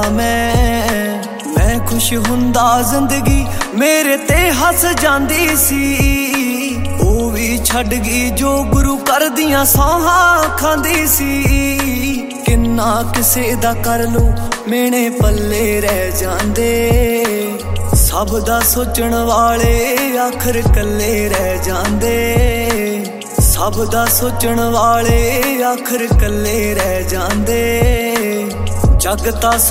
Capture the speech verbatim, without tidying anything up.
मैं मैं खुश हुंदा जिंदगी मेरे ते हस जांदी सी ओ भी छड़ गई जो गुरु कर दियां सौहा खांदी सी किन्ना किसे दा कर लो मेने पल्ले रह जांदे सब दा सोचण वाले आखिर कल्ले रह जांदे सब दा सोचण वाले आखिर कल्ले रह जांदे जग तां